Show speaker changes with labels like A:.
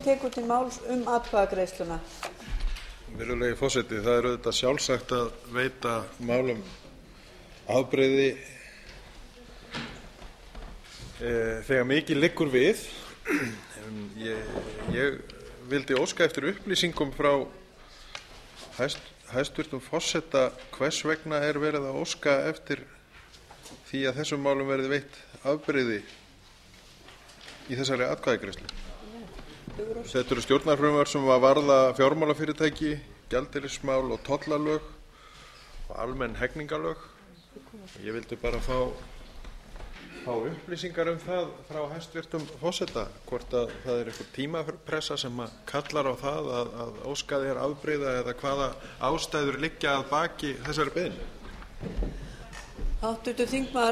A: tekur til máls atkvæðagreiðsluna.
B: Virðulegi forseti, það er auðvitað sjálfsagt að veita málum afbrigði þegar mikið liggur við. Ég vildi óska eftir upplýsingum frá hæstvirtum forseta hvers vegna er verið að óska eftir því að þessum málum verði veitt afbrigði í þessari atkvæðagreiðslu. Þetta eru stjórnarfrumvörp sem varða fjármálafyrirtæki, gjaldeyrismál og tollalög og almenn hegningarlög. Ég vildi bara fá upplýsingar það frá hæstvirtum forseta hvort að það er einhver tímapressa sem kallar á það að óskað er afbrigða eða hvaða ástæður liggja að baki þessari beiðni.
A: Háttvirtur þingmaður